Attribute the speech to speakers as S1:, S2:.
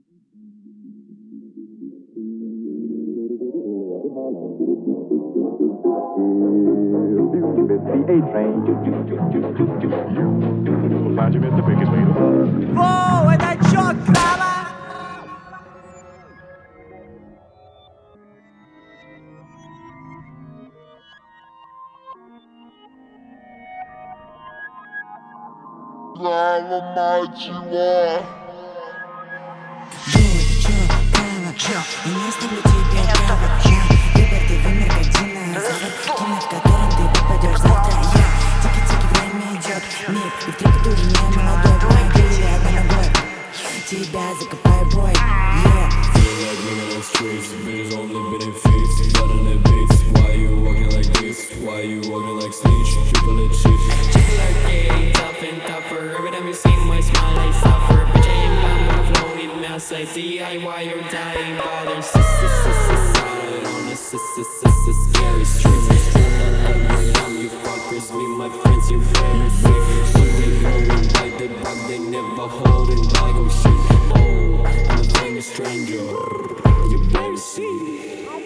S1: If you miss the A train, you'll find you missed the quickest way to home.
S2: Wow, это чё, крава?
S3: Слава мать его!
S4: И не оставлю тебя право. Выбор ты вымер как динозавр. Кино, в котором ты попадешь завтра. Тики-тики, время идет. Миг, и в трепету уже не молодой. Погрели одной ногой. Тебя закопаю, бой.
S5: Feel like living on streets, bitches only been in feet, blood on their beats. Why you walking like this? Why you walking like snitch? Triple it shit.
S6: Triple R K, tough and tougher. Every time you see my smile, I suffer. Bitch, I ain't bound with a flow, need mass. I DIY or dying bother.
S5: Started on a scary street. You fuckers be my friends, you very sick. They rolling like the bug, they never holding back. Oh shit, oh, I'm a famous stranger. You better see.